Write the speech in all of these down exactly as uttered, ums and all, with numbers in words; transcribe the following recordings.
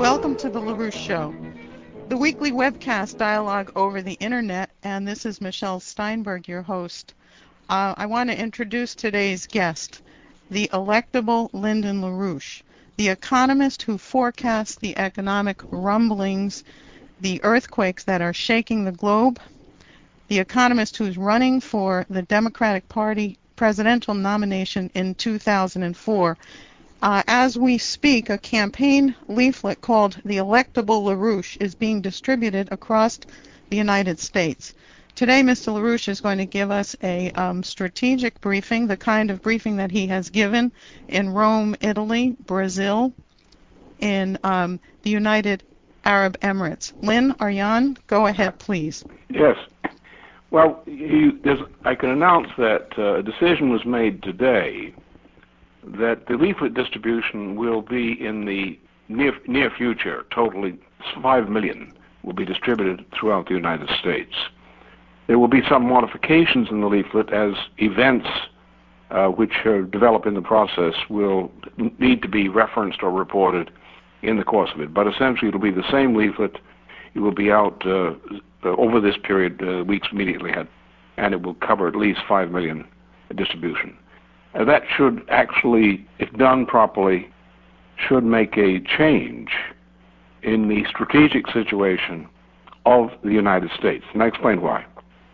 Welcome to the LaRouche Show, the weekly webcast dialogue over the internet, and this is Michelle Steinberg, your host. Uh, I want to introduce today's guest, the electable Lyndon LaRouche, the economist who forecasts the economic rumblings, the earthquakes that are shaking the globe, the economist who's running for the Democratic Party presidential nomination in two thousand four. Uh, as we speak, a campaign leaflet called The Electable LaRouche is being distributed across the United States. Today, Mister LaRouche is going to give us a um, strategic briefing, the kind of briefing that he has given in Rome, Italy, Brazil, in um, the United Arab Emirates. Lynn, Arjan, go ahead, please. Yes. Well, you, I can announce that uh, a decision was made today that the leaflet distribution will be in the near near future. Totally, five million will be distributed throughout the United States. There will be some modifications in the leaflet as events uh, which are developed in the process will need to be referenced or reported in the course of it. But essentially, it will be the same leaflet. It will be out uh, over this period, uh, weeks immediately ahead, and it will cover at least five million distribution. Uh, that should actually, if done properly, should make a change in the strategic situation of the United States. And I explain why.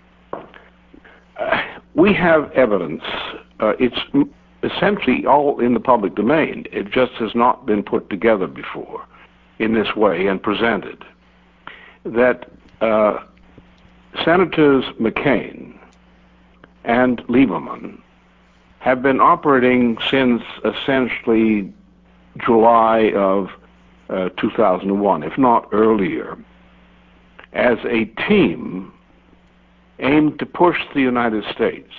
Uh, we have evidence. Uh, it's essentially all in the public domain. It just has not been put together before in this way and presented. That uh, Senators McCain and Lieberman have been operating since essentially July of uh, two thousand one, if not earlier, as a team aimed to push the United States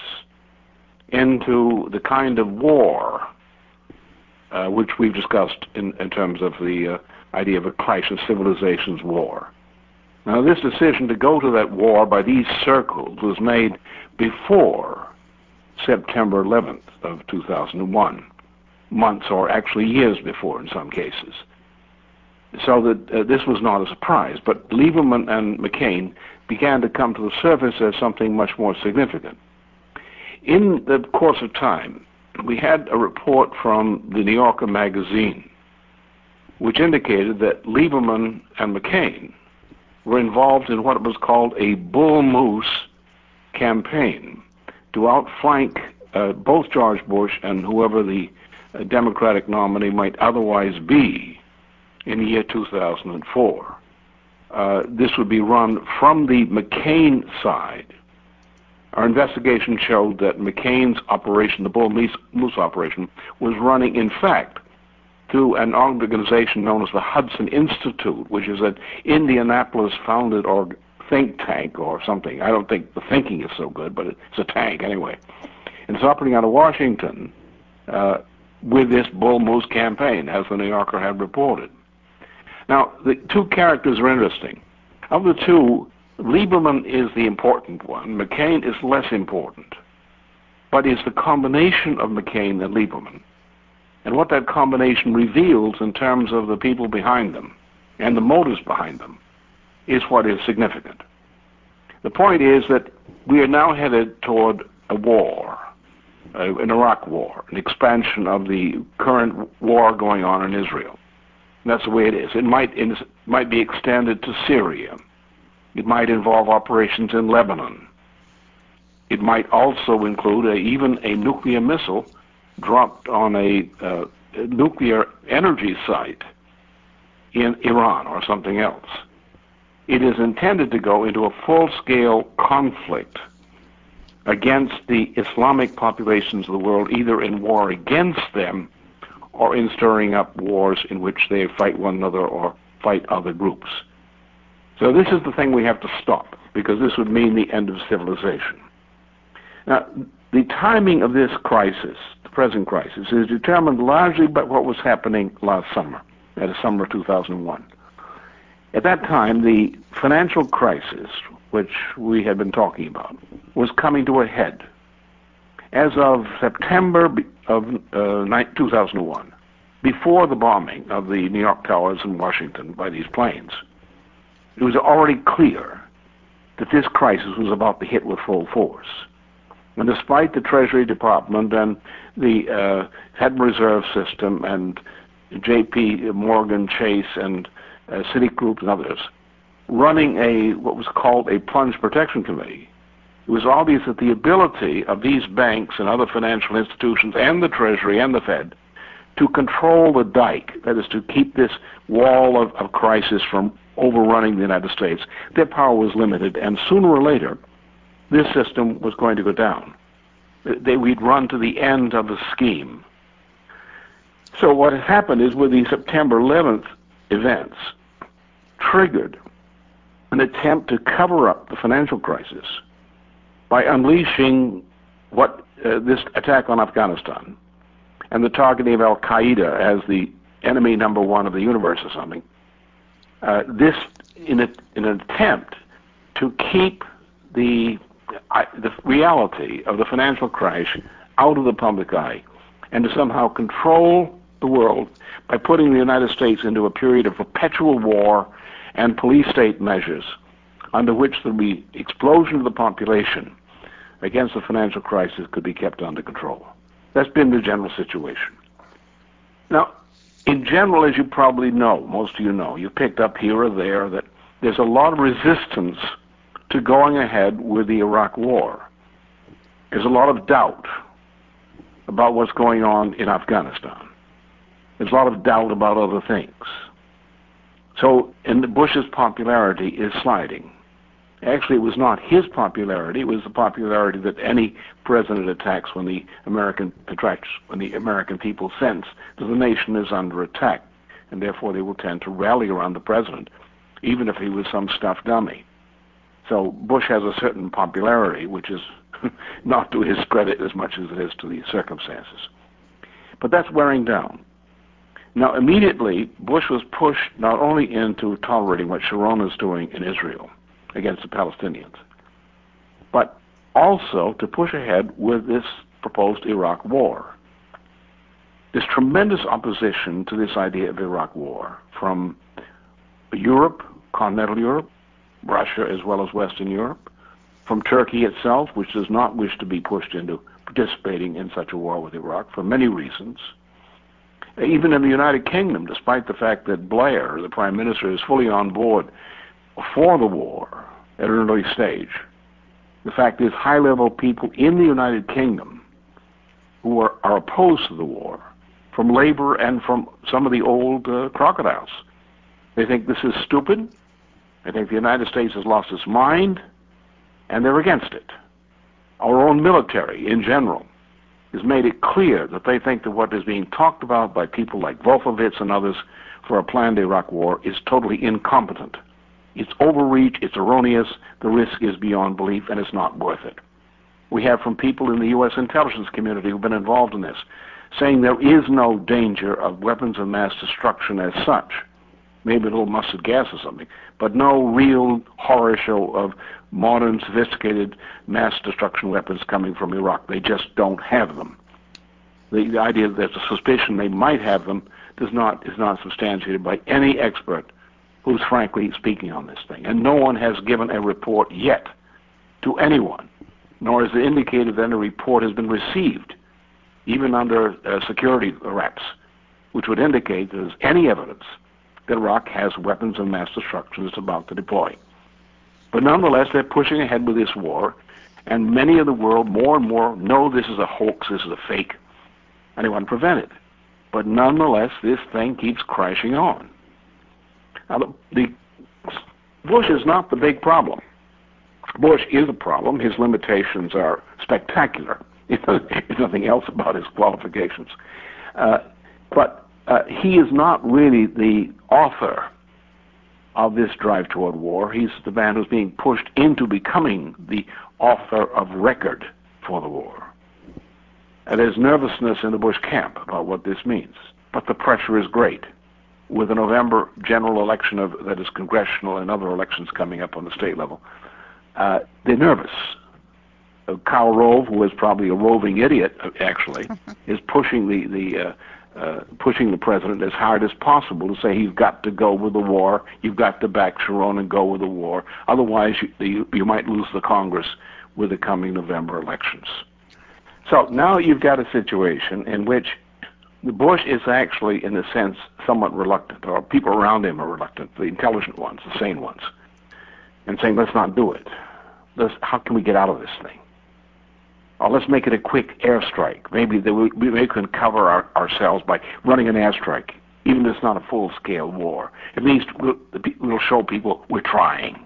into the kind of war uh, which we've discussed in, in terms of the uh, idea of a clash of civilizations war. Now, this decision to go to that war by these circles was made before September eleventh of two thousand one, months or actually years before in some cases. So that uh, this was not a surprise, but Lieberman and McCain began to come to the surface as something much more significant. In the course of time, we had a report from the New Yorker magazine which indicated that Lieberman and McCain were involved in what was called a bull moose campaign to outflank uh, both George Bush and whoever the uh, Democratic nominee might otherwise be in the year two thousand four. Uh, this would be run from the McCain side. Our investigation showed that McCain's operation, the Bull Moose, Moose operation, was running, in fact, through an organization known as the Hudson Institute, which is an Indianapolis-founded or think tank or something. I don't think the thinking is so good, but it's a tank anyway. And it's operating out of Washington uh, with this Bull Moose campaign, as the New Yorker had reported. Now, the two characters are interesting. Of the two, Lieberman is the important one. McCain is less important. But it's the combination of McCain and Lieberman, and what that combination reveals in terms of the people behind them and the motives behind them is what is significant. The point is that we are now headed toward a war, uh, an Iraq war, an expansion of the current war going on in Israel. And that's the way it is. It might, it might be extended to Syria. It might involve operations in Lebanon. It might also include a, even a nuclear missile dropped on a uh, nuclear energy site in Iran or something else. It is intended to go into a full-scale conflict against the Islamic populations of the world, either in war against them or in stirring up wars in which they fight one another or fight other groups. So this is the thing we have to stop, because this would mean the end of civilization. Now, the timing of this crisis, the present crisis, is determined largely by what was happening last summer, that is summer of two thousand one. At that time, the financial crisis, which we had been talking about, was coming to a head. As of September of uh, two thousand one, before the bombing of the New York towers in Washington by these planes, it was already clear that this crisis was about to hit with full force. And despite the Treasury Department and the uh, Federal Reserve System and J P Morgan Chase and uh, Citigroup and others running a what was called a plunge protection committee, it was obvious that the ability of these banks and other financial institutions and the Treasury and the Fed to control the dike, that is to keep this wall of, of crisis from overrunning the United States, their power was limited, and sooner or later, this system was going to go down. They, we'd run to the end of the scheme. So what had happened is with the September eleventh events triggered an attempt to cover up the financial crisis by unleashing what uh, this attack on Afghanistan and the targeting of Al-Qaeda as the enemy number one of the universe or something. Uh, this in, a, in an attempt to keep the uh, the reality of the financial crash out of the public eye and to somehow control the world by putting the United States into a period of perpetual war and police state measures under which the explosion of the population against the financial crisis could be kept under control. That's been the general situation. Now, in general, as you probably know, most of you know, you picked up here or there that there's a lot of resistance to going ahead with the Iraq War. There's a lot of doubt about what's going on in Afghanistan. There's a lot of doubt about other things. So, and Bush's popularity is sliding. Actually, it was not his popularity; it was the popularity that any president attacks when the American attracts, when the American people sense that the nation is under attack, and therefore they will tend to rally around the president, even if he was some stuffed dummy. So Bush has a certain popularity, which is not to his credit as much as it is to the circumstances. But that's wearing down. Now, immediately, Bush was pushed not only into tolerating what Sharon is doing in Israel against the Palestinians, but also to push ahead with this proposed Iraq war. There's tremendous opposition to this idea of Iraq war from Europe, continental Europe, Russia as well as Western Europe, from Turkey itself, which does not wish to be pushed into participating in such a war with Iraq for many reasons. Even in the United Kingdom, despite the fact that Blair, the Prime Minister, is fully on board for the war at an early stage, the fact is high-level people in the United Kingdom who are, are opposed to the war, from Labour and from some of the old uh, crocodiles. They think this is stupid. They think the United States has lost its mind, and they're against it. Our own military, in general, has made it clear that they think that what is being talked about by people like Wolfowitz and others for a planned Iraq war is totally incompetent. It's overreach, it's erroneous, the risk is beyond belief, and it's not worth it. We have from people in the U S intelligence community who've been involved in this, saying there is no danger of weapons of mass destruction as such, maybe a little mustard gas or something, but no real horror show of modern, sophisticated mass destruction weapons coming from Iraq. They just don't have them. The, the idea that there's a suspicion they might have them does not is not substantiated by any expert who's frankly speaking on this thing. And no one has given a report yet to anyone, nor is it indicated that a report has been received, even under uh, security wraps, which would indicate there's any evidence that Iraq has weapons of mass destruction it's about to deploy. But nonetheless, they're pushing ahead with this war, and many of the world more and more know this is a hoax, this is a fake, and they want to prevent it. But nonetheless, this thing keeps crashing on. Now, the, the Bush is not the big problem. Bush is a problem. His limitations are spectacular. There's nothing else about his qualifications. Uh, but uh, he is not really the author of this drive toward war. He's the man who's being pushed into becoming the author of record for the war. And there's nervousness in the Bush camp about what this means. But the pressure is great. With the November general election of that is congressional and other elections coming up on the state level, uh, they're nervous. Uh, Karl Rove, who is probably a roving idiot, uh, actually, is pushing the, the uh, uh, pushing the president as hard as possible to say he's got to go with the war, you've got to back Sharon and go with the war, otherwise you, you, you might lose the Congress with the coming November elections. So now you've got a situation in which Bush is actually, in a sense, somewhat reluctant, or people around him are reluctant, the intelligent ones, the sane ones, and saying, let's not do it. Let's, how can we get out of this thing? Or let's make it a quick airstrike. Maybe that we, we can cover our, ourselves by running an airstrike, even if it's not a full-scale war. At least we'll, we'll show people we're trying.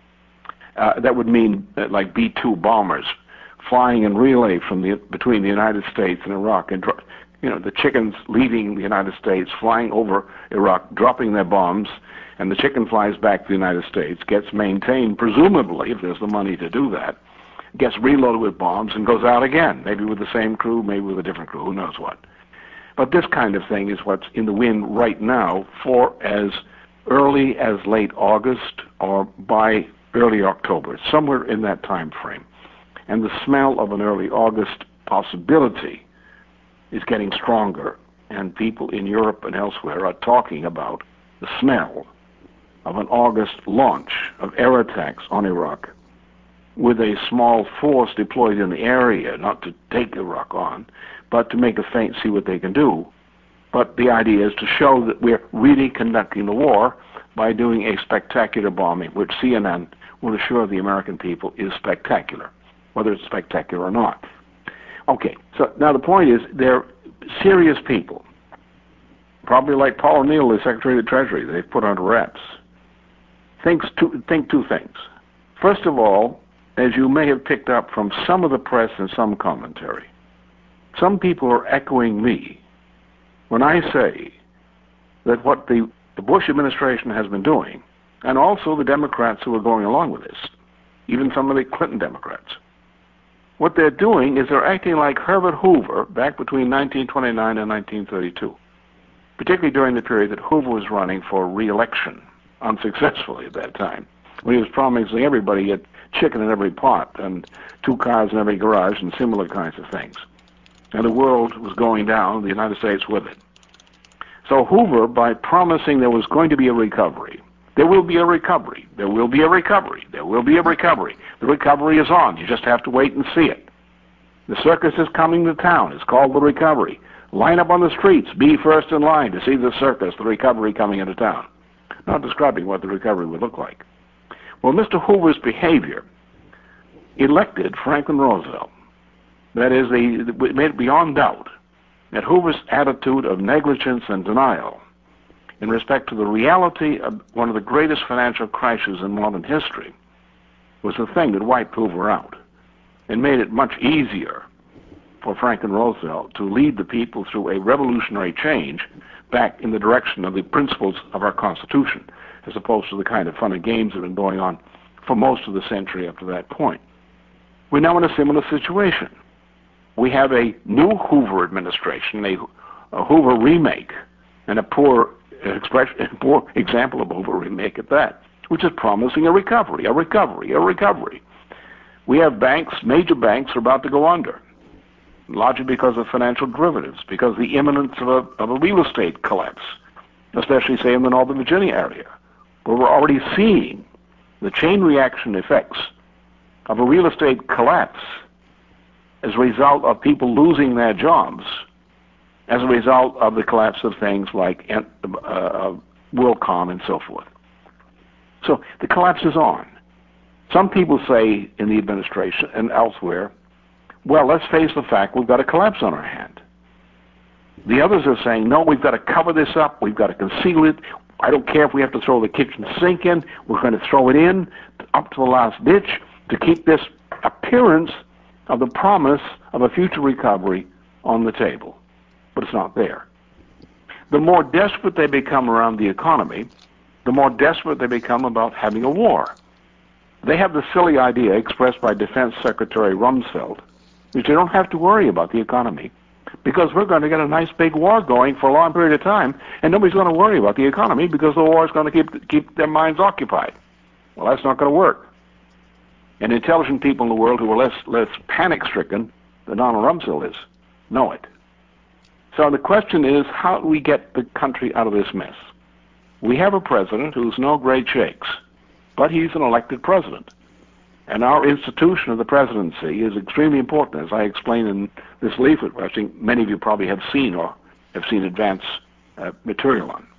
Uh, that would mean that like B two bombers flying in relay from the between the United States and Iraq, and you know the chickens leaving the United States, flying over Iraq, dropping their bombs, and the chicken flies back to the United States, gets maintained, presumably, if there's the money to do that, gets reloaded with bombs and goes out again, maybe with the same crew, maybe with a different crew, who knows what. But this kind of thing is what's in the wind right now for as early as late August or by early October, somewhere in that time frame. And the smell of an early August possibility is getting stronger, and people in Europe and elsewhere are talking about the smell of an August launch of air attacks on Iraq with a small force deployed in the area, not to take Iraq on, but to make a feint, see what they can do. But the idea is to show that we're really conducting the war by doing a spectacular bombing, which C N N will assure the American people is spectacular, whether it's spectacular or not. Okay, so now the point is, they're serious people, probably like Paul O'Neill, the Secretary of the Treasury, they've put under wraps. Thinks two, think two things. First of all, as you may have picked up from some of the press and some commentary, some people are echoing me when I say that what the, the Bush administration has been doing, and also the Democrats who are going along with this, even some of the Clinton Democrats, what they're doing is they're acting like Herbert Hoover back between nineteen twenty-nine and nineteen thirty-two, particularly during the period that Hoover was running for re-election, unsuccessfully at that time, when he was promising everybody a chicken in every pot and two cars in every garage and similar kinds of things. And the world was going down, the United States with it. So Hoover, by promising there was going to be a recovery, there will be a recovery, there will be a recovery, there will be a recovery. The recovery is on, you just have to wait and see it. The circus is coming to town, it's called the recovery. Line up on the streets, be first in line to see the circus, the recovery coming into town. Not describing what the recovery would look like. Well, Mister Hoover's behavior elected Franklin Roosevelt. That is, they made it beyond doubt that Hoover's attitude of negligence and denial in respect to the reality of one of the greatest financial crises in modern history was the thing that wiped Hoover out and made it much easier for Franklin Roosevelt to lead the people through a revolutionary change back in the direction of the principles of our Constitution, as opposed to the kind of fun and games that have been going on for most of the century up to that point. We're now in a similar situation. We have a new Hoover administration, a, a Hoover remake, and a poor expression, a poor example of Hoover remake at that, which is promising a recovery, a recovery, a recovery. We have banks, major banks are about to go under, largely because of financial derivatives, because of the imminence of a, of a real estate collapse, especially, say, in the Northern Virginia area, where we're already seeing the chain reaction effects of a real estate collapse as a result of people losing their jobs, as a result of the collapse of things like uh, uh, WorldCom and so forth. So the collapse is on. Some people say in the administration and elsewhere, well, let's face the fact we've got a collapse on our hand. The others are saying, no, we've got to cover this up, we've got to conceal it. I don't care if we have to throw the kitchen sink in, we're going to throw it in up to the last ditch to keep this appearance of the promise of a future recovery on the table. But it's not there. The more desperate they become around the economy, the more desperate they become about having a war. They have the silly idea expressed by Defense Secretary Rumsfeld, which they don't have to worry about the economy, because we're going to get a nice big war going for a long period of time, and nobody's going to worry about the economy because the war is going to keep keep their minds occupied. Well, that's not going to work. And intelligent people in the world who are less less panic-stricken than Donald Rumsfeld is know it. So the question is, how do we get the country out of this mess? We have a president who's no great shakes, but he's an elected president. And our institution of the presidency is extremely important, as I explain in this leaflet, which I think many of you probably have seen or have seen advance uh, material on.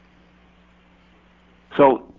So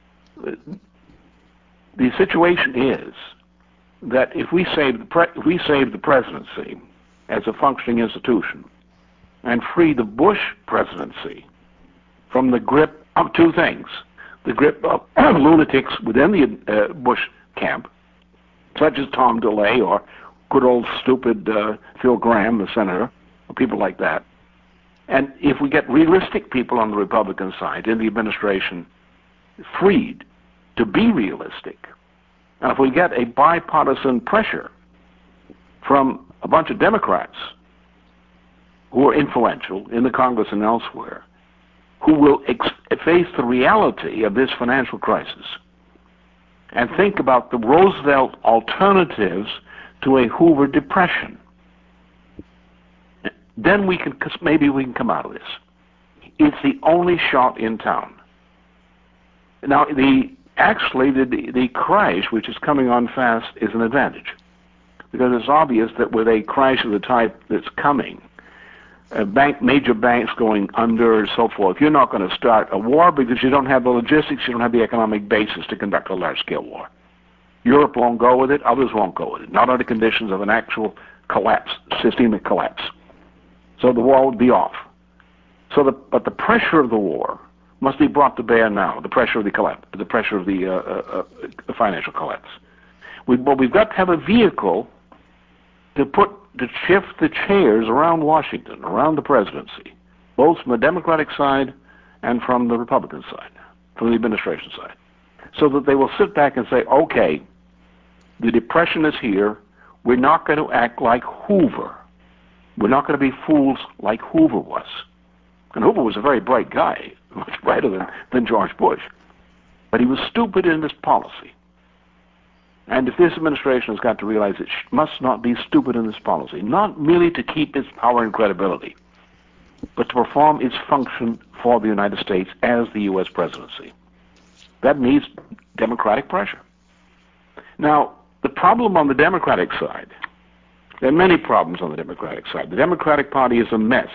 the situation is that if we save the pre- if we save the presidency as a functioning institution and free the Bush presidency from the grip of two things, the grip of lunatics within the uh, Bush camp, such as Tom DeLay or good old stupid uh, Phil Gramm, the senator, or people like that. And if we get realistic people on the Republican side in the administration freed to be realistic, and if we get a bipartisan pressure from a bunch of Democrats who are influential in the Congress and elsewhere, who will ex- face the reality of this financial crisis and think about the Roosevelt alternatives to a Hoover depression, then we can, maybe we can come out of this. It's the only shot in town. Now, the actually, the, the crash, which is coming on fast, is an advantage, because it's obvious that with a crash of the type that's coming, uh, bank, major banks going under and so forth, you're not going to start a war because you don't have the logistics, you don't have the economic basis to conduct a large-scale war. Europe won't go with it, others won't go with it, not under conditions of an actual collapse, systemic collapse. So the war would be off. So, the, but the pressure of the war must be brought to bear now. The pressure of the collapse, the pressure of the, uh, uh, uh, financial collapse. We, but we've got to have a vehicle to put to shift the chairs around Washington, around the presidency, both from the Democratic side and from the Republican side, from the administration side, so that they will sit back and say, "Okay, the depression is here. We're not going to act like Hoover. We're not going to be fools like Hoover was." And Hoover was a very bright guy, much brighter than, than George Bush. But he was stupid in his policy. And if this administration has got to realize it must not be stupid in this policy, not merely to keep its power and credibility, but to perform its function for the United States as the U S presidency. That needs Democratic pressure. Now, the problem on the Democratic side, there are many problems on the Democratic side. The Democratic Party is a mess.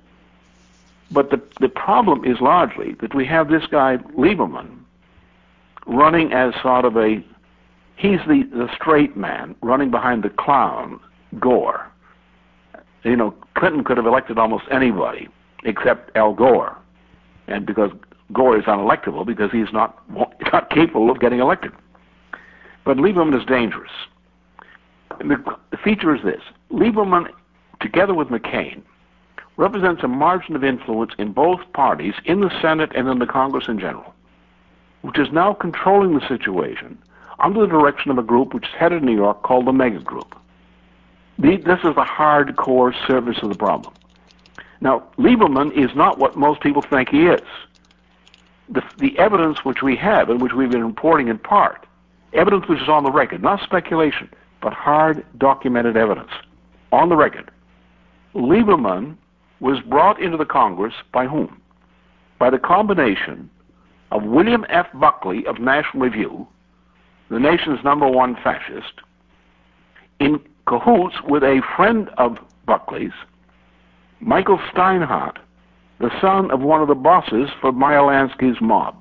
But the, the problem is largely that we have this guy, Lieberman, running as sort of a, he's the, the straight man running behind the clown, Gore. You know, Clinton could have elected almost anybody except Al Gore. And because Gore is unelectable because he's not, not capable of getting elected. But Lieberman is dangerous. And the, the feature is this. Lieberman, together with McCain, represents a margin of influence in both parties, in the Senate and in the Congress in general, which is now controlling the situation under the direction of a group which is headed in New York called the Mega Group. The, this is the hardcore surface of the problem. Now, Lieberman is not what most people think he is. The, the evidence which we have, and which we've been reporting in part, evidence which is on the record, not speculation, but hard documented evidence, on the record. Lieberman was brought into the Congress by whom? By the combination of William F. Buckley of National Review, the nation's number one fascist, in cahoots with a friend of Buckley's, Michael Steinhardt, the son of one of the bosses for Meyer Lansky's mob.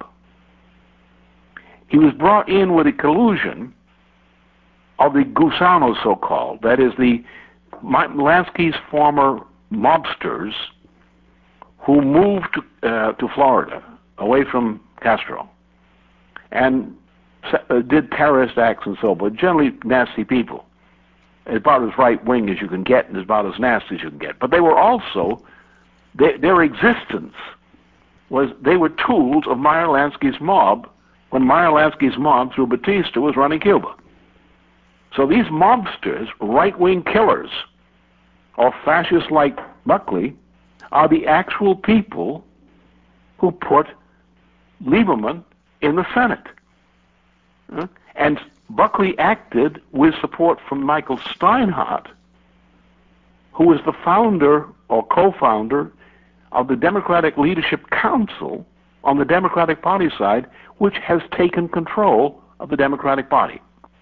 He was brought in with a collusion of the Gusanos, so-called, that is, the Lansky's former mobsters who moved to, uh, to Florida, away from Castro, and uh, did terrorist acts and so forth, generally nasty people, about as right-wing as you can get and about as nasty as you can get. But they were also, they, their existence was, they were tools of Meyer Lansky's mob when Meyer Lansky's mob, through Batista, was running Cuba. So these mobsters, right-wing killers, or fascists like Buckley, are the actual people who put Lieberman in the Senate. Uh, and Buckley acted with support from Michael Steinhardt, who is the founder or co-founder of the Democratic Leadership Council on the Democratic Party side, which has taken control of the Democratic Party.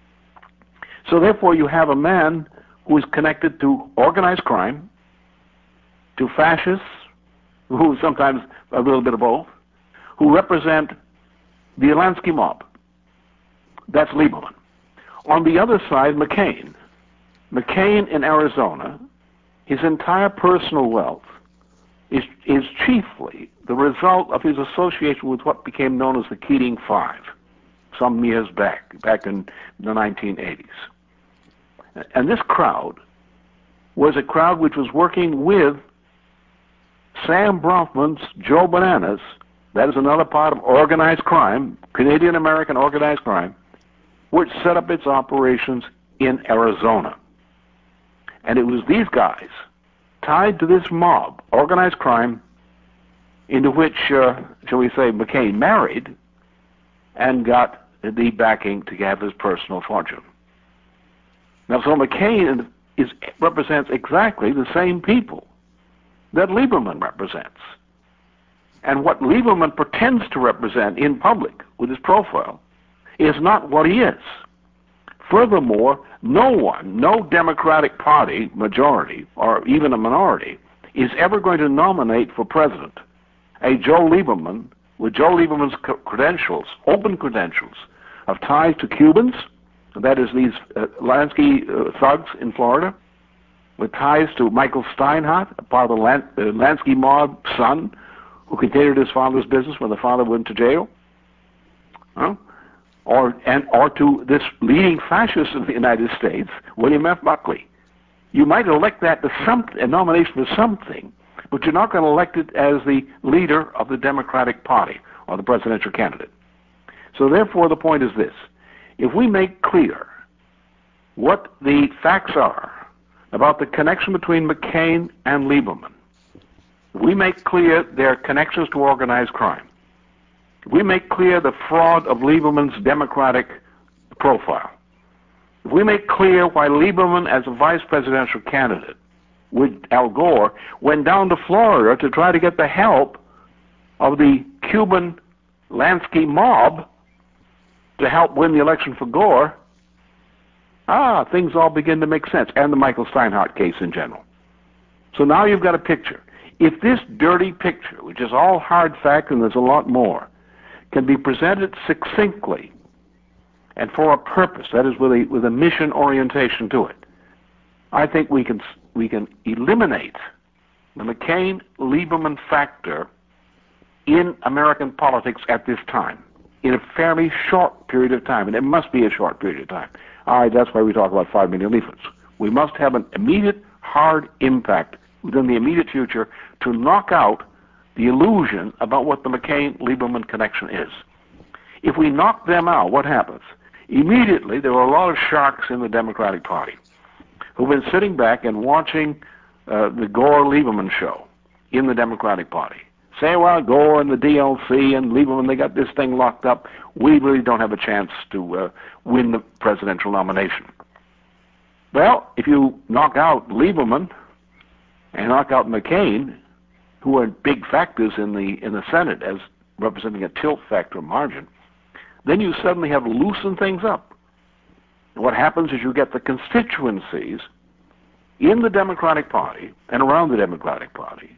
So therefore you have a man who is connected to organized crime, to fascists, who sometimes a little bit of both, who represent the Lansky mob. That's Lieberman. On the other side, McCain. McCain in Arizona, his entire personal wealth is, is chiefly the result of his association with what became known as the Keating Five some years back, back in the nineteen eighties. And this crowd was a crowd which was working with Sam Bronfman's Joe Bananas. That is another part of organized crime, Canadian-American organized crime, which set up its operations in Arizona. And it was these guys tied to this mob, organized crime, into which, uh, shall we say, McCain married and got the backing to have his personal fortune. Now, so McCain is, represents exactly the same people that Lieberman represents. And what Lieberman pretends to represent in public with his profile is not what he is. Furthermore, no one, no Democratic Party majority, or even a minority, is ever going to nominate for president a Joe Lieberman with Joe Lieberman's credentials, open credentials, of ties to Cubans, that is these uh, Lansky uh, thugs in Florida, with ties to Michael Steinhardt, a part of the Lan- uh, Lansky mob son, who continued his father's business when the father went to jail, huh? or and or to this leading fascist in the United States, William F. Buckley. You might elect that to some a nomination for something, but you're not going to elect it as the leader of the Democratic Party or the presidential candidate. So therefore, the point is this: if we make clear what the facts are about the connection between McCain and Lieberman, we make clear their connections to organized crime, we make clear the fraud of Lieberman's Democratic profile, if we make clear why Lieberman, as a vice presidential candidate with Al Gore, went down to Florida to try to get the help of the Cuban Lansky mob to help win the election for Gore, ah, things all begin to make sense, and the Michael Steinhardt case in general. So now you've got a picture. If this dirty picture, which is all hard fact and there's a lot more, can be presented succinctly and for a purpose, that is with a, with a mission orientation to it, I think we can, we can eliminate the McCain-Lieberman factor in American politics at this time, in a fairly short period of time, and it must be a short period of time. All right, that's why we talk about five million leaflets. We must have an immediate, hard impact within the immediate future to knock out the illusion about what the McCain-Lieberman connection is. If we knock them out, what happens? Immediately, there are a lot of sharks in the Democratic Party who've been sitting back and watching uh, the Gore-Lieberman show in the Democratic Party. Say, well, Gore and the D L C and Lieberman, they got this thing locked up. We really don't have a chance to uh, win the presidential nomination. Well, if you knock out Lieberman and knock out McCain, who are big factors in the in the Senate as representing a tilt factor margin, then you suddenly have loosened things up. And what happens is you get the constituencies in the Democratic Party and around the Democratic Party,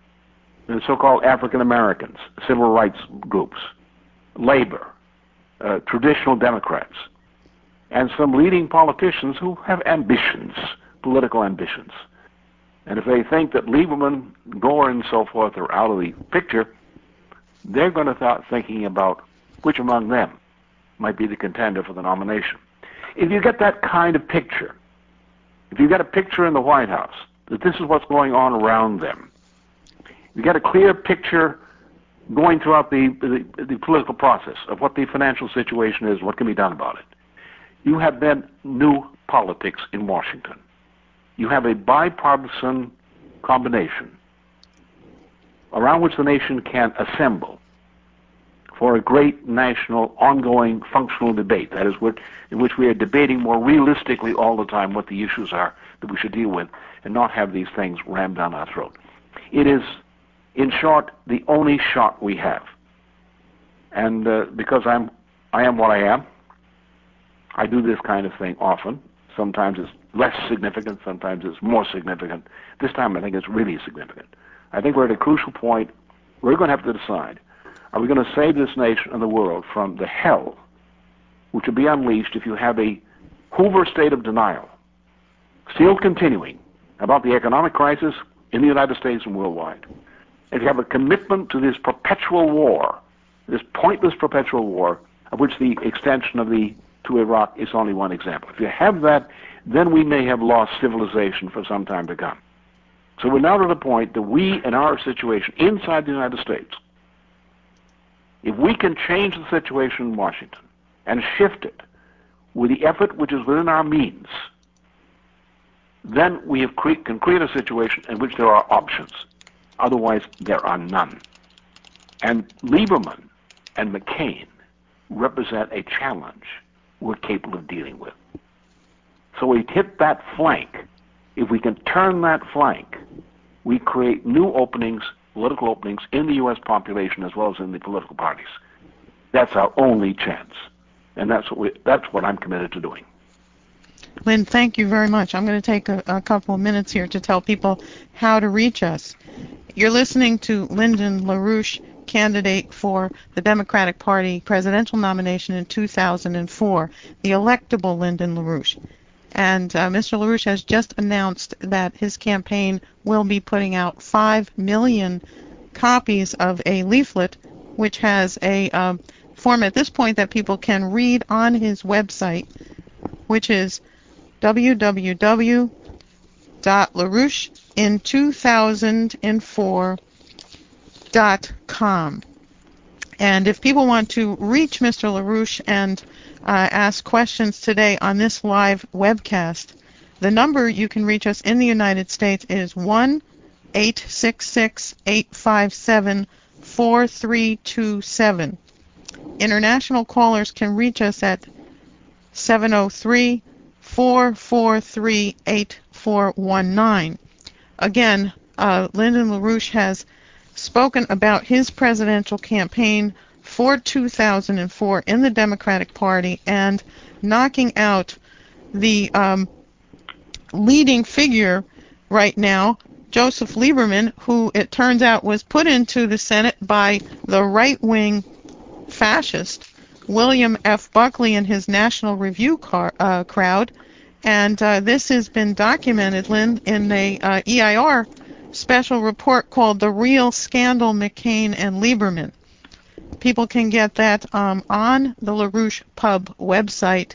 the so-called African Americans, civil rights groups, labor, uh, traditional Democrats, and some leading politicians who have ambitions, political ambitions. And if they think that Lieberman, Gore, and so forth are out of the picture, they're going to start thinking about which among them might be the contender for the nomination. If you get that kind of picture, if you get a picture in the White House that this is what's going on around them, you get a clear picture going throughout the, the, the political process of what the financial situation is, what can be done about it. You have then new politics in Washington. You have a bipartisan combination around which the nation can assemble for a great national ongoing functional debate. That is, what, in which we are debating more realistically all the time what the issues are that we should deal with and not have these things rammed down our throat. It is, in short, the only shot we have. And uh, because I'm, I am what I am, I do this kind of thing often. Sometimes it's less significant, sometimes it's more significant. This time I think it's really significant. I think we're at a crucial point. We're going to have to decide, are we going to save this nation and the world from the hell which will be unleashed if you have a Hoover state of denial still continuing about the economic crisis in the United States and worldwide? If you have a commitment to this perpetual war, this pointless perpetual war, of which the extension of the to Iraq is only one example. If you have that, then we may have lost civilization for some time to come. So we're now to the point that we, in our situation inside the United States, if we can change the situation in Washington and shift it with the effort which is within our means, then we have cre- can create a situation in which there are options. Otherwise, there are none. And Lieberman and McCain represent a challenge we're capable of dealing with. So we hit that flank. If we can turn that flank, we create new openings, political openings in the U S population as well as in the political parties. That's our only chance. And that's what we, that's what I'm committed to doing. Lynn, thank you very much. I'm going to take a, a couple of minutes here to tell people how to reach us. You're listening to Lyndon LaRouche, candidate for the Democratic Party presidential nomination in two thousand four, the electable Lyndon LaRouche. And uh, Mister LaRouche has just announced that his campaign will be putting out five million copies of a leaflet which has a um, form at this point that people can read on his website, which is w w w dot larouche in two thousand four dot com. And if people want to reach Mister LaRouche and uh, ask questions today on this live webcast, the number you can reach us in the United States is one eight six six, eight five seven, four three two seven. International callers can reach us at seven oh three, four four three, eight four one nine. Again, uh, Lyndon LaRouche has spoken about his presidential campaign for two thousand four in the Democratic Party and knocking out the um, leading figure right now, Joseph Lieberman, who it turns out was put into the Senate by the right-wing fascist William F. Buckley and his National Review car, uh, crowd. And uh, this has been documented, Lynn, in a uh, E I R special report called The Real Scandal, McCain and Lieberman. People can get that um, on the LaRouche Pub website,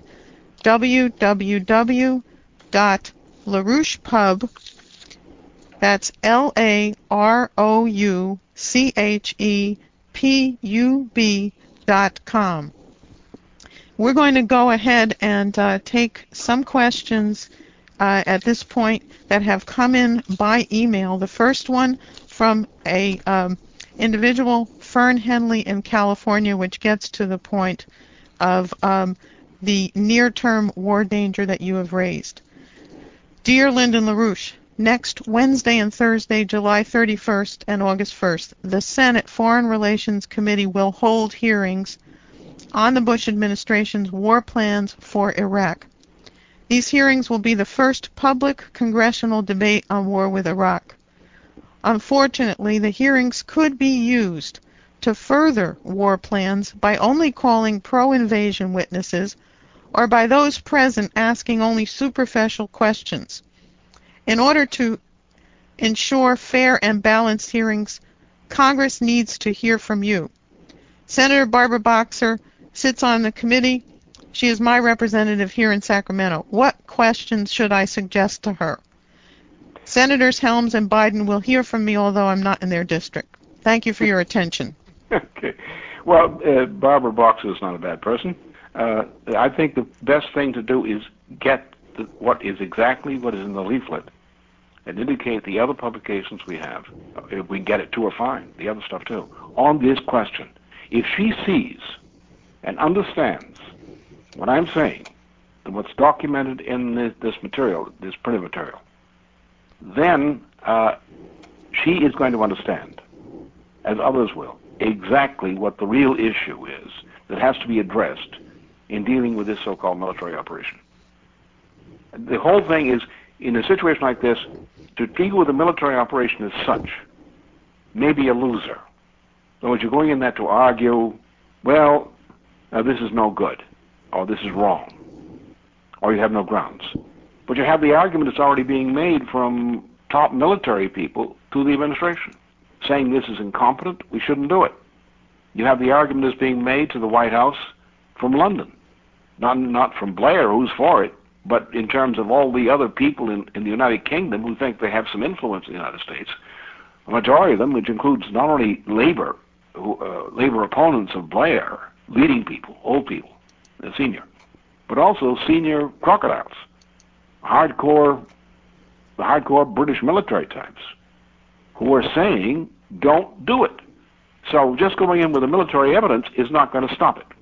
w w w dot larouche pub, that's L A R O U C H E P U B dot com. We're going to go ahead and uh, take some questions uh, at this point that have come in by email. The first one from a um, individual, Fern Henley in California, which gets to the point of um, the near-term war danger that you have raised. Dear Lyndon LaRouche, next Wednesday and Thursday, July thirty-first and August first, the Senate Foreign Relations Committee will hold hearings on the Bush administration's war plans for Iraq. These hearings will be the first public congressional debate on war with Iraq. Unfortunately, the hearings could be used to further war plans by only calling pro-invasion witnesses or by those present asking only superficial questions. In order to ensure fair and balanced hearings, Congress needs to hear from you. Senator Barbara Boxer sits on the committee. She is my representative here in Sacramento. What questions should I suggest to her? Senators Helms and Biden will hear from me, although I'm not in their district. Thank you for your attention. Okay. Well, uh, Barbara Boxer is not a bad person. Uh, I think the best thing to do is get the, what is exactly what is in the leaflet and indicate the other publications we have. If we get it to her, fine. The other stuff too. On this question, If she sees and understands what I'm saying, and what's documented in this, this material, this printed material, then uh, she is going to understand, as others will, exactly what the real issue is that has to be addressed in dealing with this so-called military operation. The whole thing is, in a situation like this, to deal with a military operation as such may be a loser. So you're going in there to argue, well, uh, this is no good, or this is wrong, or you have no grounds. But you have the argument that's already being made from top military people to the administration, saying this is incompetent, we shouldn't do it. You have the argument that's being made to the White House from London, not, not from Blair, who's for it, but in terms of all the other people in, in the United Kingdom who think they have some influence in the United States. A majority of them, which includes not only labor, who, uh, labor opponents of Blair, leading people, old people, uh, senior, but also senior crocodiles, hardcore, the hardcore British military types, who are saying, don't do it. So just going in with the military evidence is not going to stop it.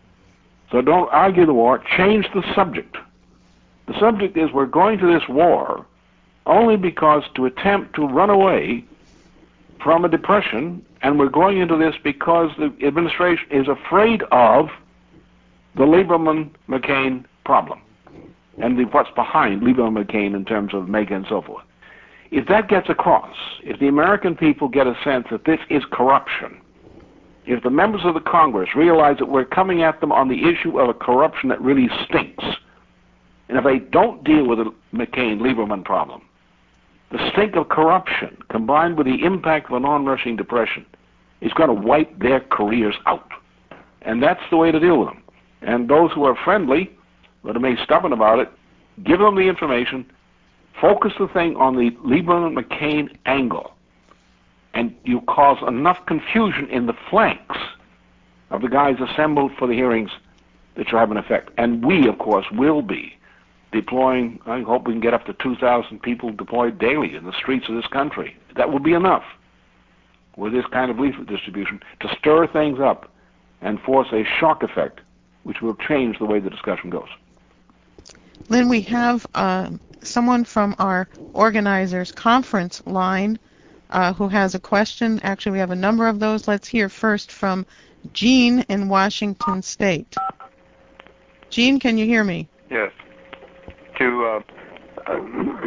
So don't argue the war, change the subject. The subject is we're going to this war only because to attempt to run away from a depression, and we're going into this because the administration is afraid of the Lieberman-McCain problem and the, what's behind Lieberman-McCain in terms of MAGA and so forth. If that gets across, if the American people get a sense that this is corruption, if the members of the Congress realize that we're coming at them on the issue of a corruption that really stinks, and if they don't deal with the McCain-Lieberman problem, the stink of corruption combined with the impact of a non-rushing depression is going to wipe their careers out. And that's the way to deal with them. And those who are friendly, but may be stubborn about it, give them the information, focus the thing on the Lieberman-McCain angle, and you cause enough confusion in the flanks of the guys assembled for the hearings that you'll have an effect. And we, of course, will be deploying, I hope we can get up to two thousand people deployed daily in the streets of this country. That will be enough with this kind of leaflet distribution to stir things up and force a shock effect which will change the way the discussion goes. Lynn, we have uh, someone from our organizers conference line uh, who has a question. Actually, we have a number of those. Let's hear first from Gene in Washington State. Gene, can you hear me? Yes. To uh, uh,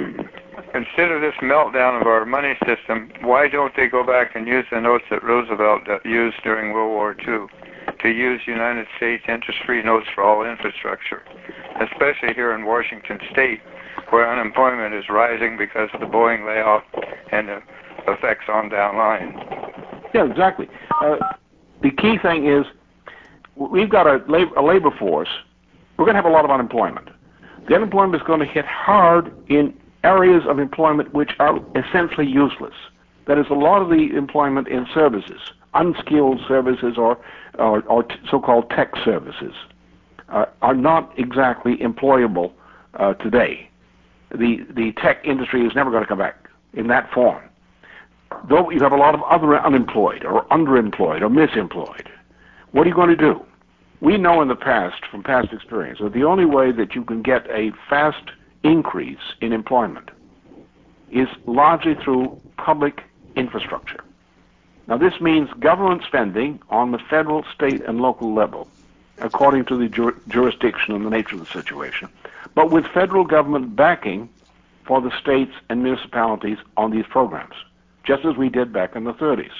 consider this meltdown of our money system, why don't they go back and use the notes that Roosevelt used during World War Two to use United States interest-free notes for all infrastructure, especially here in Washington State, where unemployment is rising because of the Boeing layoff and the effects on down line? Yeah, exactly. Uh, the key thing is we've got a labor, a labor force. We're going to have a lot of unemployment. The unemployment is going to hit hard in areas of employment which are essentially useless. That is, a lot of the employment in services, unskilled services or, or, or t- so-called tech services, uh, are not exactly employable uh, today. The, the tech industry is never going to come back in that form. Though you have a lot of other unemployed or underemployed or misemployed. What are you going to do? We know in the past, from past experience, that the only way that you can get a fast increase in employment is largely through public infrastructure. Now, this means government spending on the federal, state, and local level, according to the jur- jurisdiction and the nature of the situation, but with federal government backing for the states and municipalities on these programs, just as we did back in the thirties.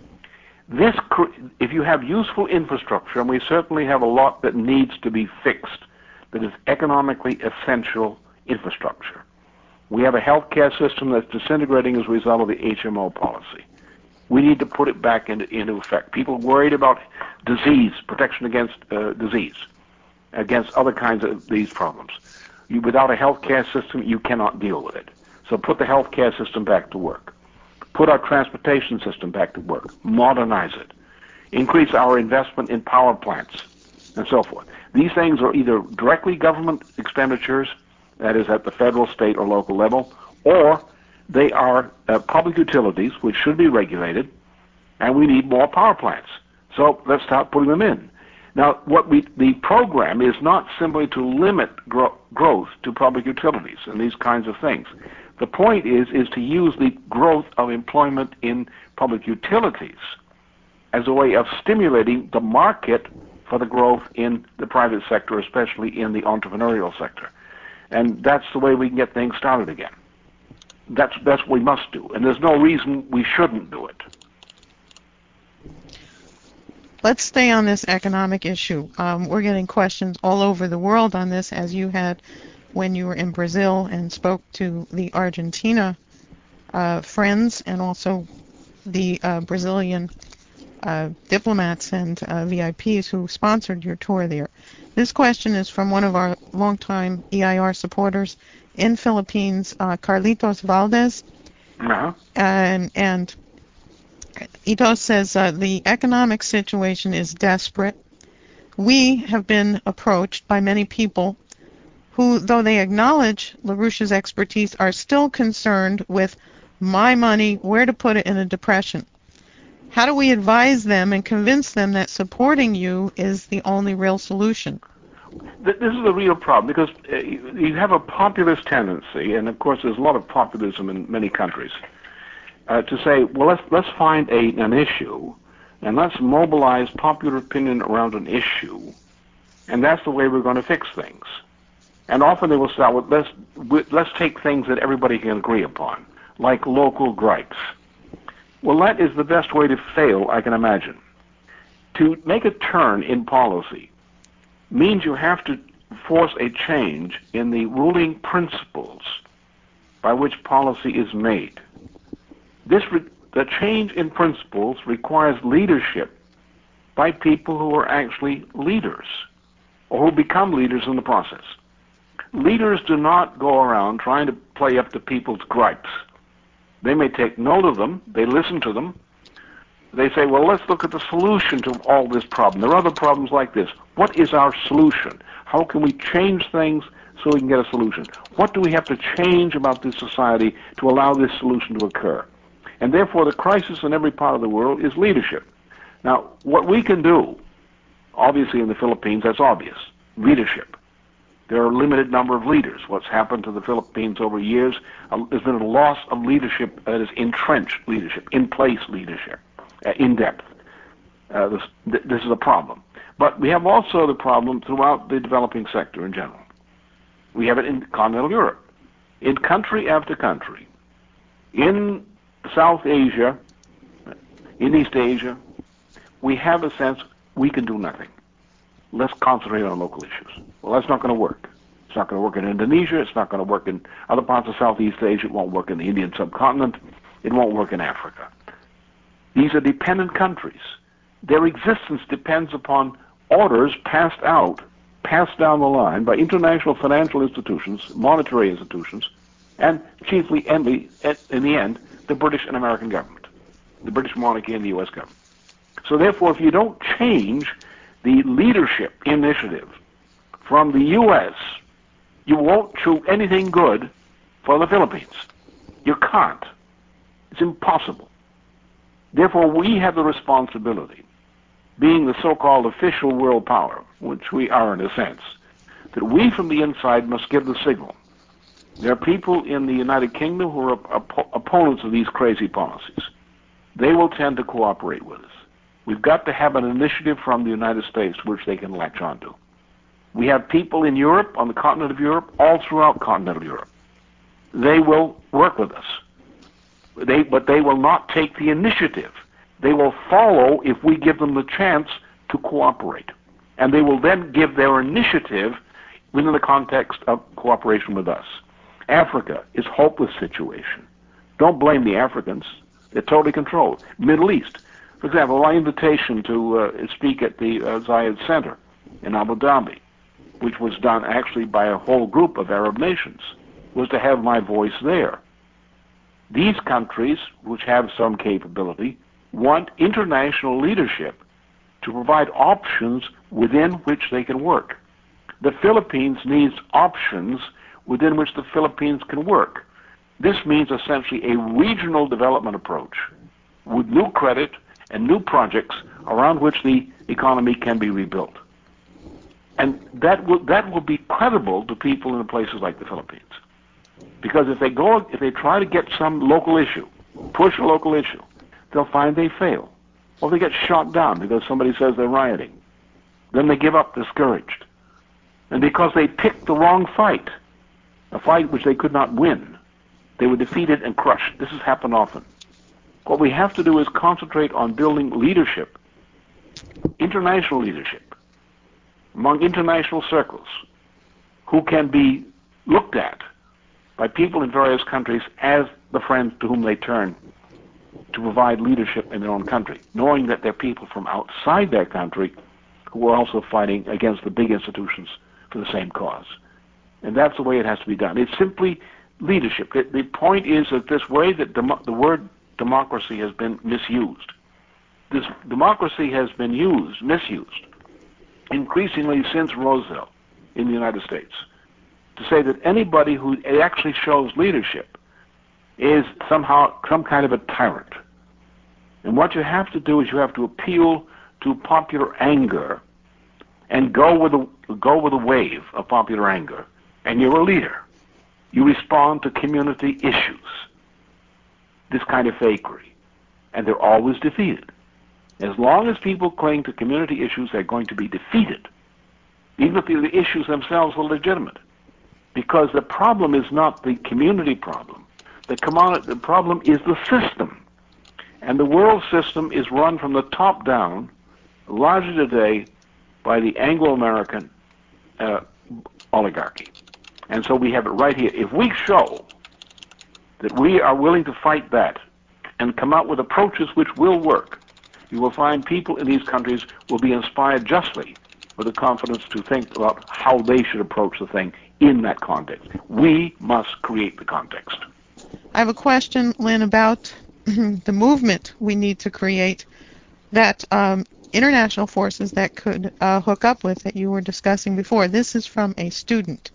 This, if you have useful infrastructure, and we certainly have a lot that needs to be fixed, that is economically essential infrastructure. We have a healthcare system that's disintegrating as a result of the H M O policy. We need to put it back into, into effect. People worried about disease, protection against uh, disease, against other kinds of these problems. You, without a healthcare system, you cannot deal with it. So put the healthcare system back to work. Put our transportation system back to work, modernize it, increase our investment in power plants, and so forth. These things are either directly government expenditures, that is at the federal, state, or local level, or they are uh, public utilities, which should be regulated, and we need more power plants. So let's start putting them in. Now, what we, the program is not simply to limit gro- growth to public utilities and these kinds of things. The point is, is to use the growth of employment in public utilities as a way of stimulating the market for the growth in the private sector, especially in the entrepreneurial sector. And that's the way we can get things started again. That's, that's what we must do, and there's no reason we shouldn't do it. Let's stay on this economic issue. Um, we're getting questions all over the world on this, as you had when you were in Brazil and spoke to the Argentina uh, friends and also the uh, Brazilian uh, diplomats and uh, V I Ps who sponsored your tour there. This question is from one of our longtime E I R supporters in Philippines, uh, Carlitos Valdez. Uh-huh. And, and Ito says uh, the economic situation is desperate. We have been approached by many people who, though they acknowledge LaRouche's expertise, are still concerned with my money, where to put it in a depression. How do we advise them and convince them that supporting you is the only real solution? This is a real problem because uh, you have a populist tendency, and of course there's a lot of populism in many countries, uh, to say, well, let's let's find a, an issue, and let's mobilize popular opinion around an issue, and that's the way we're going to fix things. And often they will start with, let's, let's take things that everybody can agree upon, like local gripes. Well, that is the best way to fail I can imagine. To make a turn in policy means you have to force a change in the ruling principles by which policy is made. This re- the change in principles requires leadership by people who are actually leaders or who become leaders in the process. Leaders do not go around trying to play up to people's gripes. They may take note of them, they listen to them, they say, well, let's look at the solution to all this problem. There are other problems like this. What is our solution? How can we change things so we can get a solution? What do we have to change about this society to allow this solution to occur? And therefore, the crisis in every part of the world is leadership. Now, what we can do, obviously in the Philippines, that's obvious, leadership. There are a limited number of leaders. What's happened to the Philippines over years, uh, there's been a loss of leadership that is entrenched leadership, in-place leadership. Uh, in depth. Uh, this, th- this is a problem. But we have also the problem throughout the developing sector in general. We have it in continental Europe, in country after country, in South Asia, in East Asia. We have a sense we can do nothing. Let's concentrate on local issues. Well, that's not going to work. It's not going to work in Indonesia. It's not going to work in other parts of Southeast Asia. It won't work in the Indian subcontinent. It won't work in Africa. These are dependent countries. Their existence depends upon orders passed out, passed down the line by international financial institutions, monetary institutions, and chiefly, in the end, the British and American government, the British monarchy and the U S government. So therefore, if you don't change the leadership initiative from the U S, you won't do anything good for the Philippines. You can't. It's impossible. Therefore, we have the responsibility, being the so-called official world power, which we are in a sense, that we from the inside must give the signal. There are people in the United Kingdom who are op- opponents of these crazy policies. They will tend to cooperate with us. We've got to have an initiative from the United States which they can latch onto. We have people in Europe, on the continent of Europe, all throughout continental Europe. They will work with us. They, but they will not take the initiative. They will follow if we give them the chance to cooperate. And they will then give their initiative within the context of cooperation with us. Africa is a hopeless situation. Don't blame the Africans. They're totally controlled. Middle East. For example, my invitation to uh, speak at the uh, Zayed Center in Abu Dhabi, which was done actually by a whole group of Arab nations, was to have my voice there. These countries, which have some capability, want international leadership to provide options within which they can work. The Philippines needs options within which the Philippines can work. This means essentially a regional development approach with new credit and new projects around which the economy can be rebuilt. And that will that will be credible to people in places like the Philippines. Because if they go, if they try to get some local issue, push a local issue, they'll find they fail. Or they get shot down because somebody says they're rioting. Then they give up discouraged. And because they picked the wrong fight, a fight which they could not win, they were defeated and crushed. This has happened often. What we have to do is concentrate on building leadership, international leadership, among international circles, who can be looked at by people in various countries as the friends to whom they turn to provide leadership in their own country, knowing that there are people from outside their country who are also fighting against the big institutions for the same cause. And that's the way it has to be done. It's simply leadership. The, the point is that this way that dem- the word democracy has been misused. This democracy has been used, misused, increasingly since Roosevelt in the United States, to say that anybody who actually shows leadership is somehow some kind of a tyrant. And what you have to do is you have to appeal to popular anger and go with a go with a wave of popular anger. And you're a leader. You respond to community issues. This kind of fakery. And they're always defeated. As long as people cling to community issues, they're going to be defeated, even if the issues themselves are legitimate. Because the problem is not the community problem. The, commodity, the problem is the system. And the world system is run from the top down, largely today, by the Anglo-American uh, oligarchy. And so we have it right here. If we show that we are willing to fight that and come out with approaches which will work, you will find people in these countries will be inspired justly with the confidence to think about how they should approach the thing in that context. We must create the context. I have a question, Lynn, about the movement we need to create, that um, international forces that could uh, hook up with that you were discussing before. This is from a student.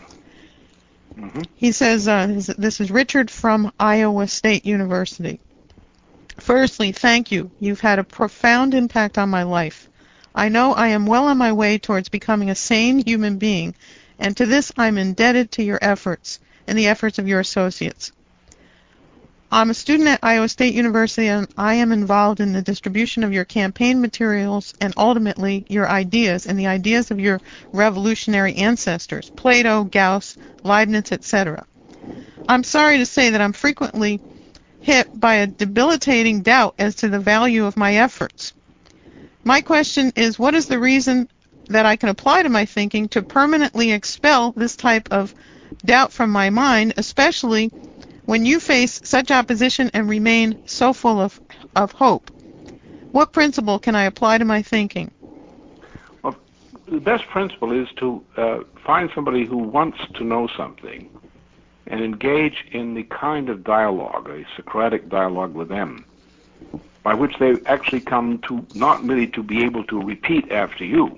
Mm-hmm. He says, uh, this is Richard from Iowa State University. Firstly, thank you. You've had a profound impact on my life. I know I am well on my way towards becoming a sane human being, and to this I'm indebted to your efforts and the efforts of your associates. I'm a student at Iowa State University, and I am involved in the distribution of your campaign materials and ultimately your ideas and the ideas of your revolutionary ancestors, Plato, Gauss, Leibniz, et cetera. I'm sorry to say that I'm frequently hit by a debilitating doubt as to the value of my efforts. My question is, what is the reason that I can apply to my thinking to permanently expel this type of doubt from my mind, especially when you face such opposition and remain so full of, of hope? What principle can I apply to my thinking? Well, the best principle is to uh, find somebody who wants to know something and engage in the kind of dialogue, a Socratic dialogue with them, by which they actually come to not merely to be able to repeat after you,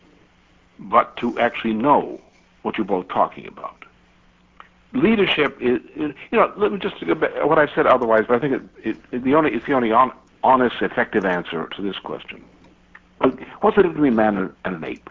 but to actually know what you're both talking about. Leadership is, you know, let me just, what I've said otherwise, but I think it, it, the only, it's the only on, honest, effective answer to this question. What's the difference between man and an ape?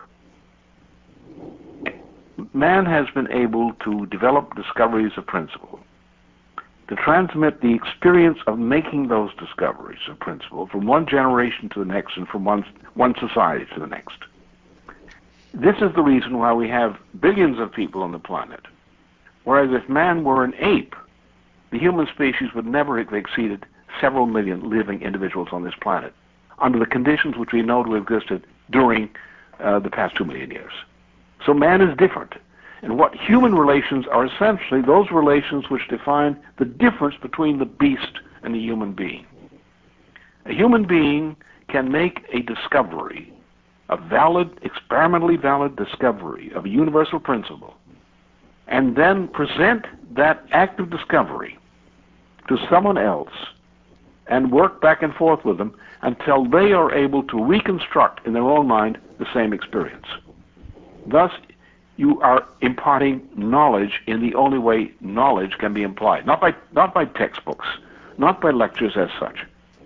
Man has been able to develop discoveries of principle, to transmit the experience of making those discoveries of principle from one generation to the next and from one, one society to the next. This is the reason why we have billions of people on the planet. Whereas if man were an ape, the human species would never have exceeded several million living individuals on this planet, under the conditions which we know to have existed during uh, the past two million years. So man is different. And what human relations are essentially those relations which define the difference between the beast and the human being. A human being can make a discovery, a valid, experimentally valid discovery of a universal principle, and then present that act of discovery to someone else and work back and forth with them until they are able to reconstruct in their own mind the same experience. Thus, you are imparting knowledge in the only way knowledge can be implied, not by, not by textbooks, not by lectures as such,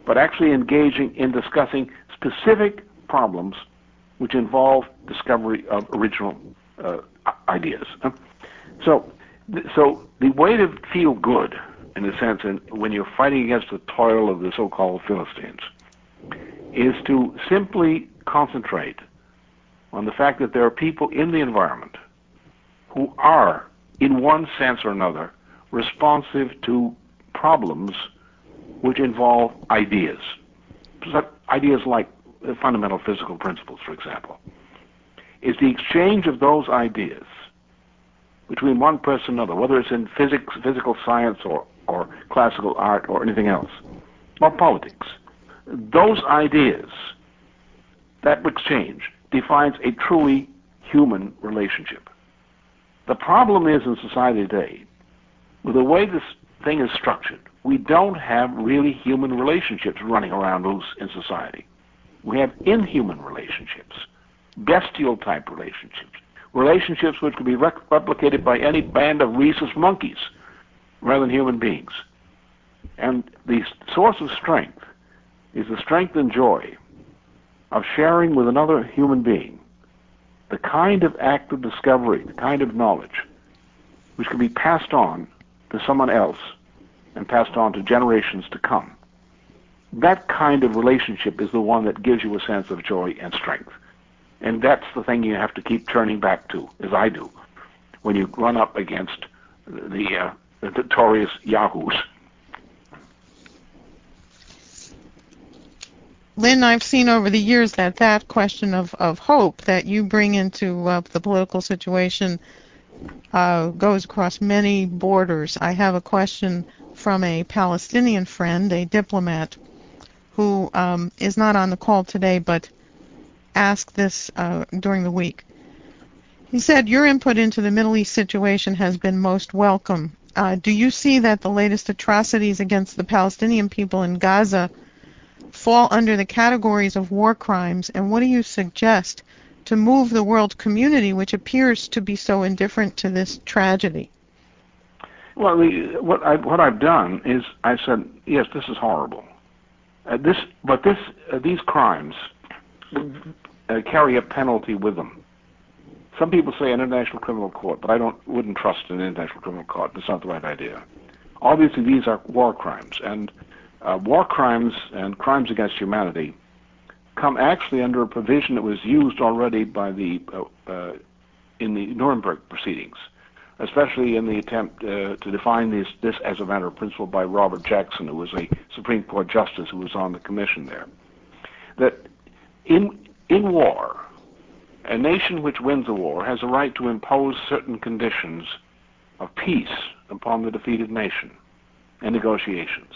but actually engaging in discussing specific problems which involve discovery of original uh, ideas. So, so the way to feel good, in a sense, in, when you're fighting against the toil of the so-called Philistines, is to simply concentrate on the fact that there are people in the environment who are, in one sense or another, responsive to problems which involve ideas. Ideas like fundamental physical principles, for example. Is the exchange of those ideas between one person and another, whether it's in physics, physical science, or, or classical art, or anything else, or politics. Those ideas, that exchange, defines a truly human relationship. The problem is in society today, with the way this thing is structured, we don't have really human relationships running around loose in society. We have inhuman relationships, bestial type relationships, relationships which could be rec- replicated by any band of rhesus monkeys rather than human beings. And the source of strength is the strength and joy of sharing with another human being the kind of act of discovery, the kind of knowledge which can be passed on to someone else and passed on to generations to come. That kind of relationship is the one that gives you a sense of joy and strength. And that's the thing you have to keep turning back to, as I do, when you run up against the, uh, the notorious yahoos. Lynn, I've seen over the years that that question of, of hope that you bring into uh, the political situation uh, goes across many borders. I have a question from a Palestinian friend, a diplomat, who um, is not on the call today, but asked this uh, during the week. He said, your input into the Middle East situation has been most welcome. Uh, do you see that the latest atrocities against the Palestinian people in Gaza fall under the categories of war crimes, and what do you suggest to move the world community, which appears to be so indifferent to this tragedy? Well, the, what, I, what I've done is I said, yes, this is horrible. Uh, this, but this, uh, these crimes uh, carry a penalty with them. Some people say an international criminal court, but I don't wouldn't trust an international criminal court. That's not the right idea. Obviously, these are war crimes, and uh, war crimes and crimes against humanity come actually under a provision that was used already by the uh, uh, in the Nuremberg proceedings, especially in the attempt uh, to define this, this as a matter of principle by Robert Jackson, who was a Supreme Court justice who was on the commission there. That in in war, a nation which wins a war has a right to impose certain conditions of peace upon the defeated nation and negotiations.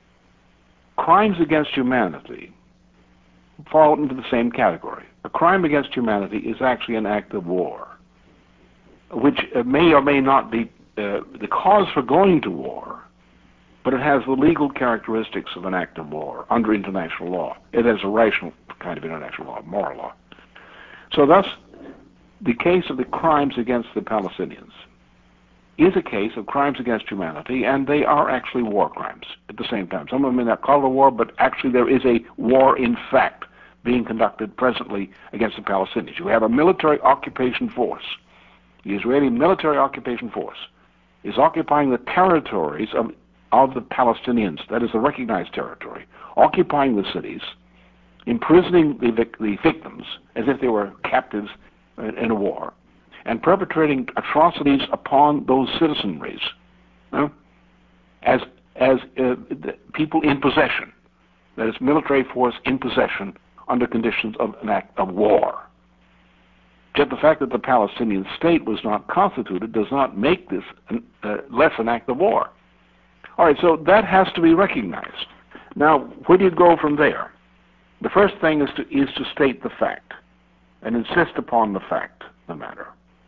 Crimes against humanity fall into the same category. A crime against humanity is actually an act of war, which may or may not be uh, the cause for going to war, but it has the legal characteristics of an act of war under international law. It has a rational kind of international law, moral law. So thus, the case of the crimes against the Palestinians is a case of crimes against humanity, and they are actually war crimes at the same time. Some of them may not call it a war, but actually there is a war in fact being conducted presently against the Palestinians. You have a military occupation force. The Israeli military occupation force is occupying the territories of, of the Palestinians, that is the recognized territory, occupying the cities, imprisoning the, vic- the victims as if they were captives in, in a war, and perpetrating atrocities upon those citizenries, you know, as as uh, people in possession, that is, military force in possession under conditions of an act of war. Yet the fact that the Palestinian state was not constituted does not make this an, uh, less an act of war. All right, so that has to be recognized. Now, where do you go from there? The first thing is to is to state the fact and insist upon the fact of the matter.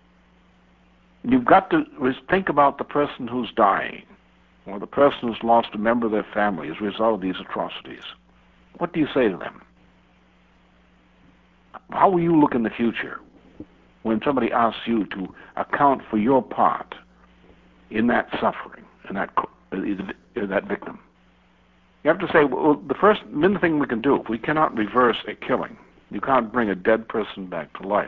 You've got to think about the person who's dying or the person who's lost a member of their family as a result of these atrocities. What do you say to them? How will you look in the future when somebody asks you to account for your part in that suffering, in that, in that victim? You have to say, well, the first main thing we can do, if we cannot reverse a killing, you can't bring a dead person back to life.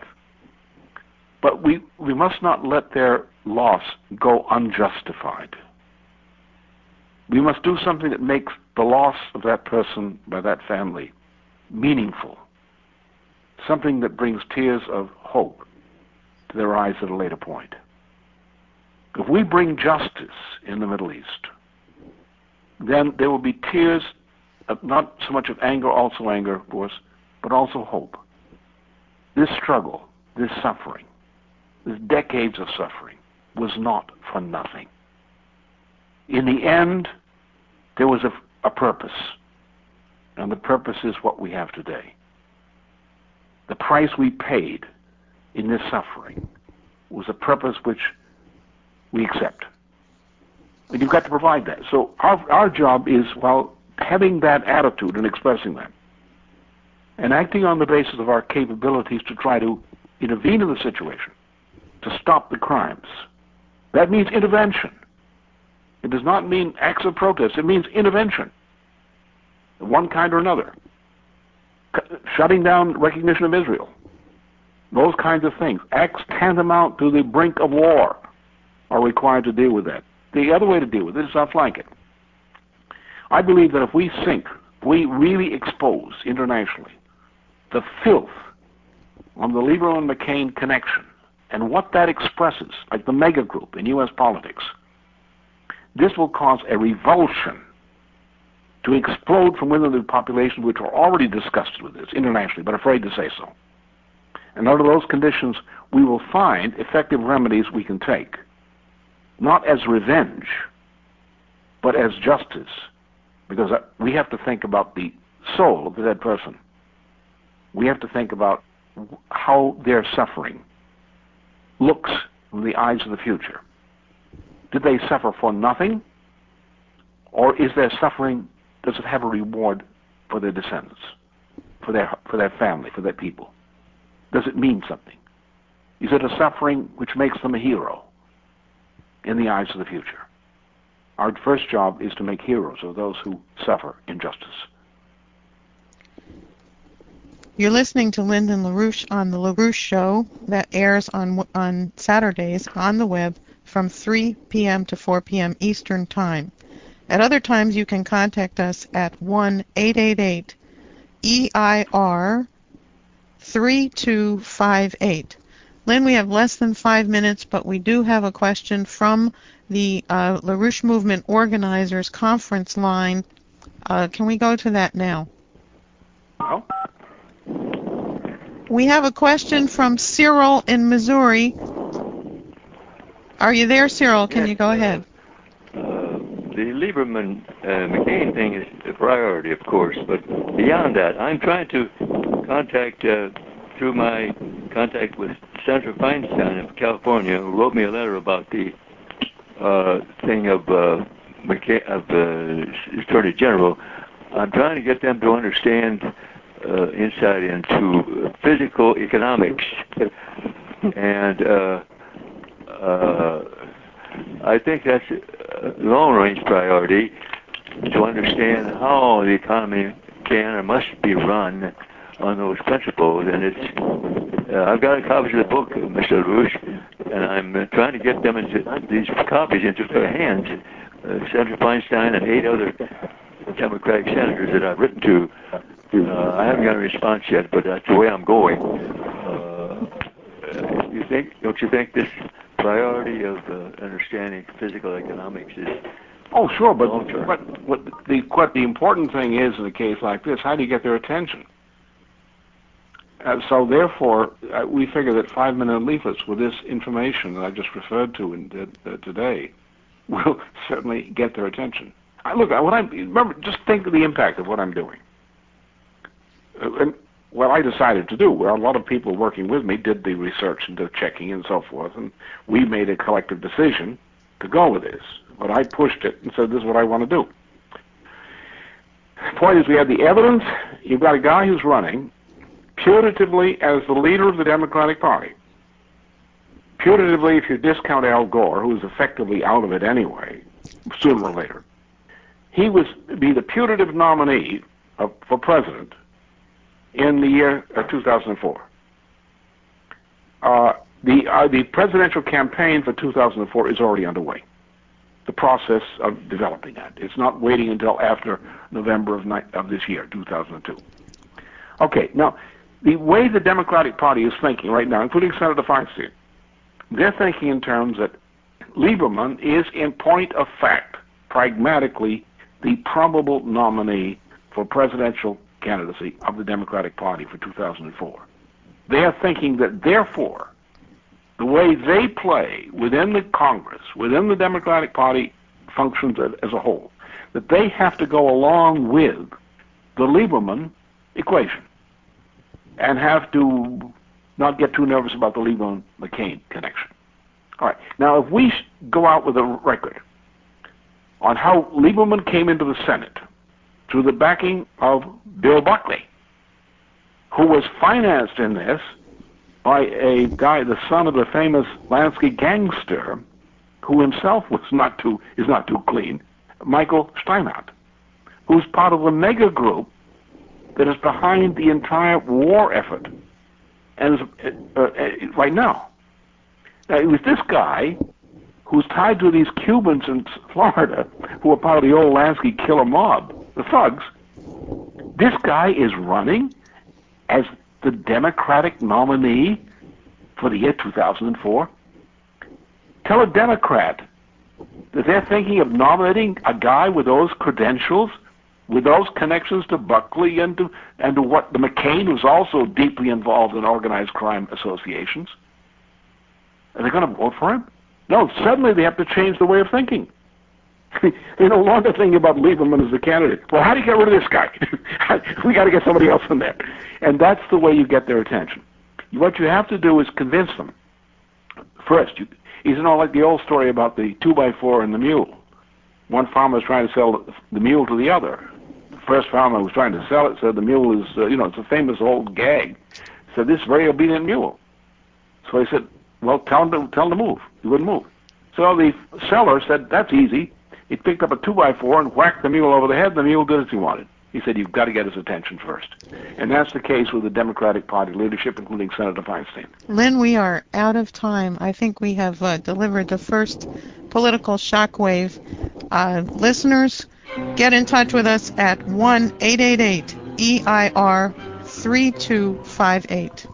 But we, we must not let their loss go unjustified. We must do something that makes the loss of that person by that family meaningful, something that brings tears of hope to their eyes at a later point. If we bring justice in the Middle East, then there will be tears of not so much of anger, also anger, of course, but also hope. This struggle, this suffering, this decades of suffering was not for nothing. In the end, there was a, a purpose, and the purpose is what we have today. The price we paid in this suffering was a purpose which we accept. And you've got to provide that. So our, our job is, while having that attitude and expressing that, and acting on the basis of our capabilities to try to intervene in the situation, to stop the crimes. That means intervention. It does not mean acts of protest. It means intervention, of one kind or another. C- shutting down recognition of Israel. Those kinds of things. Acts tantamount to the brink of war are required to deal with that. The other way to deal with it is outflank it. I believe that if we sink, if we really expose internationally the filth on the Lieberman McCain connection and what that expresses, like the mega group in U S politics, this will cause a revulsion to explode from within the populations which are already disgusted with this internationally, but afraid to say so. And under those conditions, we will find effective remedies we can take, not as revenge, but as justice, because we have to think about the soul of the dead person. We have to think about how their suffering looks in the eyes of the future. Did they suffer for nothing? Or is their suffering, does it have a reward for their descendants, for their, for their family, for their people? Does it mean something? Is it a suffering which makes them a hero in the eyes of the future? Our first job is to make heroes of those who suffer injustice. You're listening to Lyndon LaRouche on The LaRouche Show that airs on on Saturdays on the web from three p.m. to four p.m. Eastern Time. At other times, you can contact us at one eight eight eight E I R three two five eight. Lynn, we have less than five minutes, but we do have a question from the uh, LaRouche Movement Organizers Conference line. Uh, can we go to that now? No. We have a question from Cyril in Missouri. Are you there, Cyril? Can yes, you go ahead? Uh, the Lieberman uh, McCain thing is a priority, of course, but beyond that, I'm trying to contact, uh, through my contact with Senator Feinstein of California, who wrote me a letter about the uh, thing of, uh, McCain, of the uh, Attorney General. I'm trying to get them to understand uh, insight into physical economics. And uh, uh, I think that's a long-range priority, to understand how the economy can or must be run on those principles. And it's, uh, I've got a copy of the book, Mister LaRouche, and I'm uh, trying to get them into these copies into their hands. Uh, Senator Feinstein and eight other Democratic senators that I've written to. Uh, I haven't got a response yet, but that's the way I'm going. Uh, you think? Don't you think this priority of uh, understanding physical economics is? Oh, sure, but but what the what the important thing is in a case like this, how do you get their attention? Uh, so therefore, uh, we figure that five-minute leaflets with this information that I just referred to in, uh, today will certainly get their attention. I, look, what I remember, just think of the impact of what I'm doing. Uh, and what I decided to do, well, a lot of people working with me did the research and the checking and so forth, and we made a collective decision to go with this. But I pushed it and said, this is what I want to do. The point is, we have the evidence. You've got a guy who's running putatively as the leader of the Democratic Party. Putatively, if you discount Al Gore, who is effectively out of it anyway, sooner or later. he was be the putative nominee of, for president in the year uh, two thousand four. Uh, the uh, the presidential campaign for two thousand four is already underway. The process of developing that. It's not waiting until after November of, ni- of this year, two thousand two. Okay, now, the way the Democratic Party is thinking right now, including Senator Feinstein, they're thinking in terms that Lieberman is, in point of fact, pragmatically, the probable nominee for presidential candidacy of the Democratic Party for two thousand four. They are thinking that, therefore, the way they play within the Congress, within the Democratic Party functions as a whole, that they have to go along with the Lieberman equation and have to not get too nervous about the Lieberman-McCain connection. All right. Now, if we go out with a record on how Lieberman came into the Senate through the backing of Bill Buckley, who was financed in this by a guy, the son of the famous Lansky gangster, who himself was not too is not too clean, Michael Steinhardt, who's part of the mega group that is behind the entire war effort, and is, uh, uh, right now. Now, it was this guy who's tied to these Cubans in Florida who are part of the old Lansky killer mob, the thugs. This guy is running as the Democratic nominee for the year two thousand four. Tell a Democrat that they're thinking of nominating a guy with those credentials, with those connections to Buckley and to, and to what the McCain, who's also deeply involved in organized crime associations. Are they going to vote for him? No, suddenly they have to change the way of thinking. They no longer think about Lieberman as the candidate. Well, how do you get rid of this guy? We got to get somebody else in there. And that's the way you get their attention. What you have to do is convince them. First, you, you know, like the old story about the two by four and the mule. One farmer was trying to sell the mule to the other. The first farmer was trying to sell it, said the mule is, uh, you know, it's a famous old gag. Said, this very obedient mule. So he said, well, tell him to, tell him to move. He wouldn't move. So the seller said, that's easy. He picked up a two by four and whacked the mule over the head, and the mule did as he wanted. He said, you've got to get his attention first. And that's the case with the Democratic Party leadership, including Senator Feinstein. Lynn, we are out of time. I think we have uh, delivered the first political shockwave. Uh, listeners, get in touch with us at one eight eight eight E I R three two five eight.